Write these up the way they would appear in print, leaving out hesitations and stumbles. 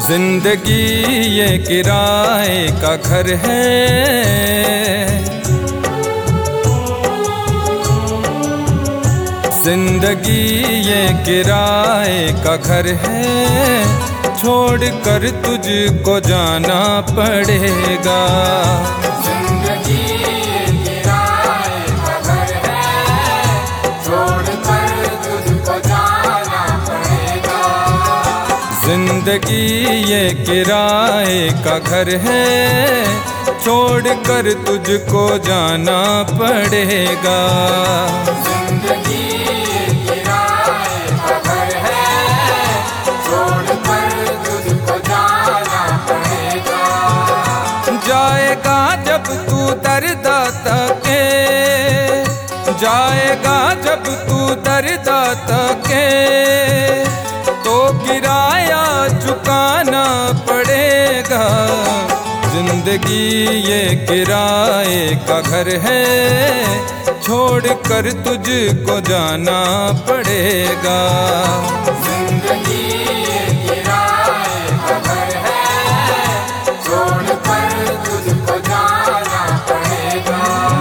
जिंदगी ये किराए का घर है, जिंदगी ये किराए का घर है, छोड़ कर तुझको जाना पड़ेगा। जिंदगी ये किराए का घर है, छोड़ कर तुझको जाना पड़ेगा। जिंदगी ये किराए का घर है, छोड़ कर तुझको जाना पड़ेगा। जिंदगी ये किराए का घर है, छोड़ कर तुझको जाना पड़ेगा। जाएगा जब तू दर दाता के, जाएगा जब तू दर दाता के, तो किराया चुकाना पड़ेगा। जिंदगी ये किराए का घर है, छोड़ कर तुझको जाना पड़ेगा। जिंदगी ये किराए का घर है, छोड़ कर तुझको जाना पड़ेगा।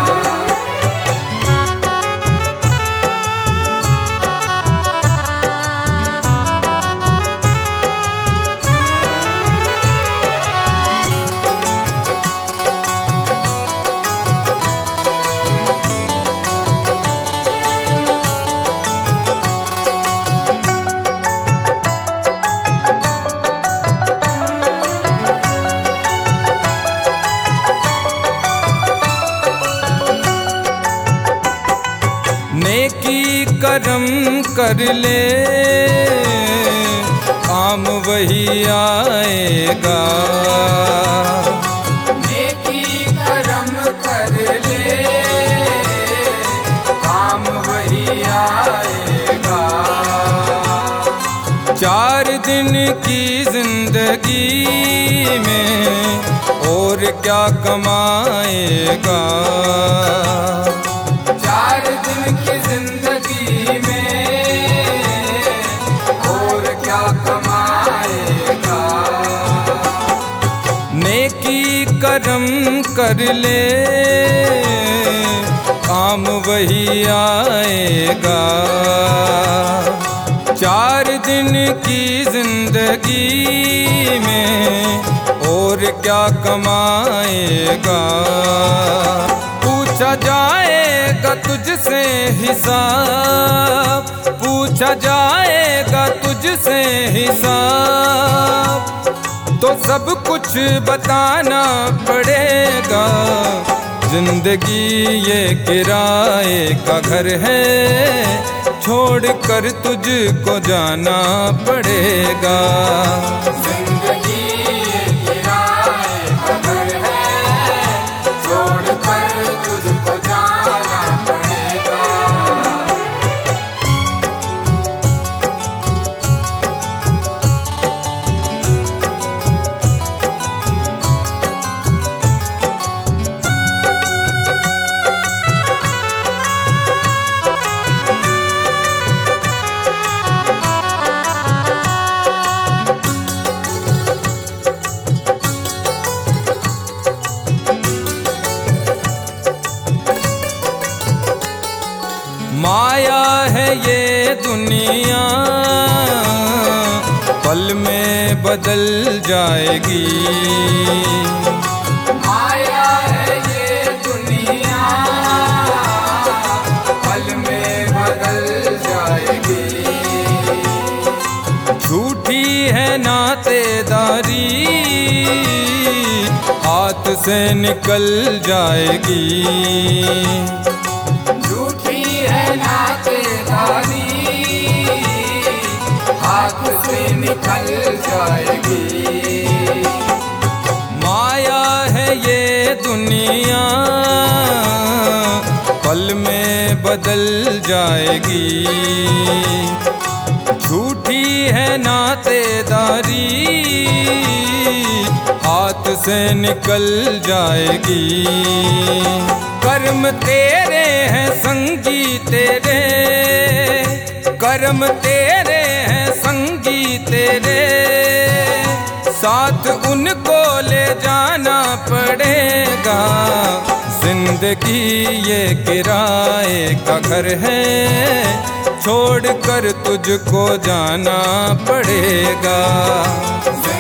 नेकी करम कर ले, काम वही आएगा। नेकी करम कर ले, काम वही आएगा। 4 दिन की जिंदगी में और क्या कमाएगा। 4 दिन की जिंदगी में और क्या कमाएगा। नेकी करम कर ले, काम वही आएगा। 4 दिन की जिंदगी में और क्या कमाएगा। पूछा जाएगा तुझसे हिसाब, पूछा जाएगा तुझसे हिसाब, तो सब कुछ बताना पड़ेगा। जिंदगी ये किराए का घर है, छोड़ कर तुझको जाना पड़ेगा। जिंदगी ये किराए का घर है, छोड़ कर तुझको जाना पड़ेगा। माया है ये दुनिया, पल में बदल जाएगी। माया है ये दुनिया, पल में बदल जाएगी। झूठी है नातेदारी, हाथ से निकल जाएगी। झूठी है नातेदारी, हाथ से निकल जाएगी। माया है ये दुनिया, पल में बदल जाएगी। झूठी है नातेदारी, हाथ से निकल जाएगी। कर्म तेरे हैं संगी तेरे, कर्म तेरे हैं संगी तेरे, साथ उनको ले जाना पड़ेगा। जिंदगी ये किराए का घर है, छोड़ कर तुझको जाना पड़ेगा।